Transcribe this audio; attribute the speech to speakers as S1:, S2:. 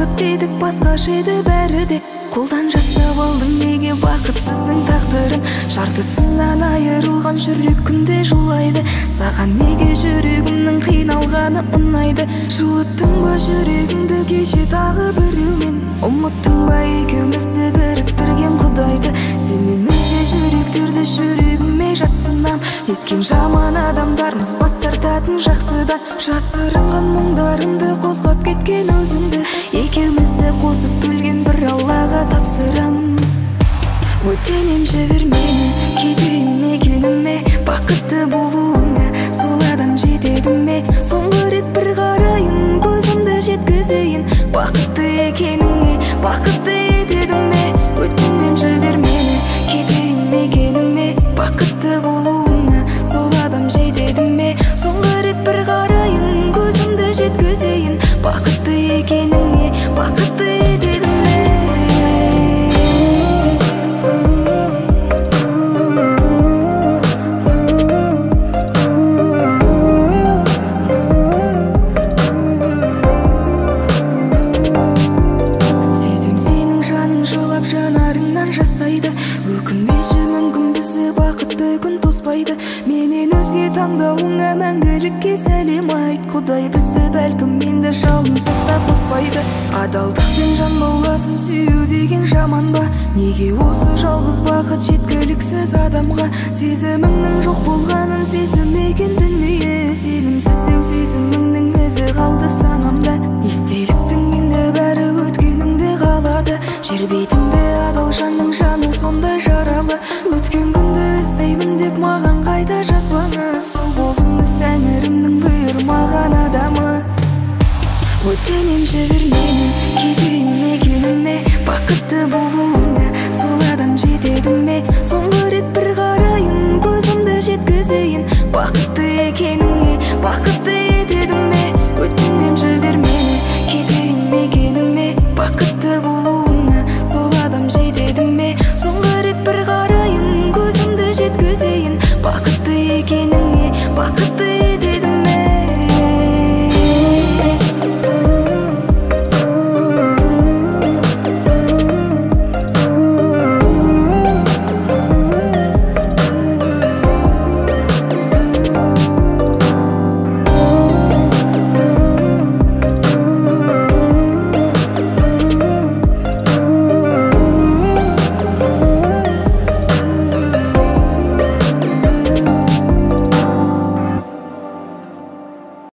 S1: бақыт дедік, басқаша еді бәрі де. Қолдан жасап алдың неге бақытсыздың тағдырын? Жартысынан айырылған жүрек күнде жылайды. Саған неге жүрегімнің қиналғаны ұнайды? Жылыттың ба жүрегіңді кеше тағы біреумен? Ұмыттың ба екеумізді біріктірген Құдайды? Сенен өзге жүректерді жүрегіме жатсынам. Неткен жаман адамдармыз, бас тартатын жақсыдан. Жасырынған мұңдарымды қозғап кеткен өзіңді, екеумізді қосып бөлген бір Аллаға тапсырам. Өтінем жібер мені, кетейін мекеніме. Бақытты болуыңа сол адам жетеді ме? Соңғы рет бір қарайын, көзімді жеткізейін. Бақытты екеніңе, бақытты етеді ме? Өтінем жібер мені, кетейін мекеніме. Бақытты болуыңа сол адам жетеді ме? Соңғы рет бір қарайын, көзімді жеткізейін. Бақытты екеніңе, бақытты етеді ме? Жанарыңнан жастайды, өкінбеші, мүмкін бізді бақытты күн тоспайды. Менен өзге таңдауыңа мәңгілікке сәлем айт. Құдай бізді бәлкім енді жалынсақ та қоспайды. Адалдықпен жан бауласын, сүю деген жаман ба? Неге осы жалғыз бақыт жеткіліксіз адамға? Сезіміңнің жоқ болғанын сезімеген дүние, сенімсіздеу сезіміңнің ізі қалды санамда. Естеліктің енді бәрі өткеніңде қалады. Жер бетінде адал жанның жаны сондай жаралы. Өткен күнді іздеймін деп маған қайта жазбаңыз. Сау болыңыз, Тәңірімнің бұйырмаған адамы. Өтінем жіберме